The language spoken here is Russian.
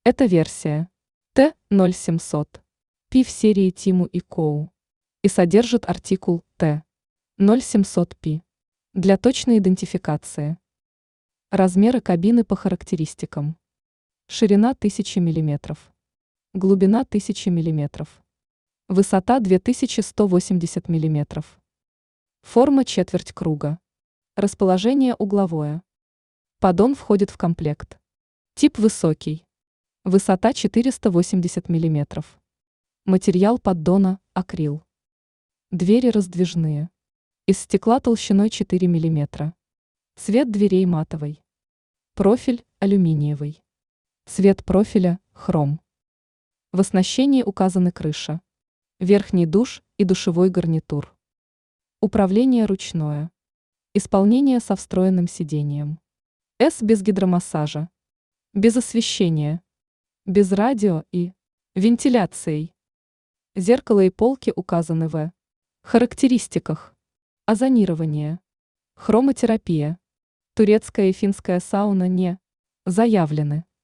Это версия Т0700 P в серии Тиму и Коу и содержит артикул Т0700 P для точной идентификации. Размеры кабины по характеристикам. Ширина 1000 мм. Глубина 1000 мм. Высота 2180 мм. Форма четверть круга. Расположение угловое. Поддон входит в комплект. Тип высокий. Высота 480 мм. Материал поддона – акрил. Двери раздвижные. Из стекла толщиной 4 мм. Цвет дверей матовый. Профиль – алюминиевый. Цвет профиля – хром. В оснащении указаны крыша, верхний душ и душевой гарнитур. Управление ручное. Исполнение со встроенным сиденьем. С без гидромассажа. Без освещения. Без радио и вентиляцией. Зеркало и полки указаны в характеристиках. Озонирование. Хромотерапия. Турецкая и финская сауна не заявлены.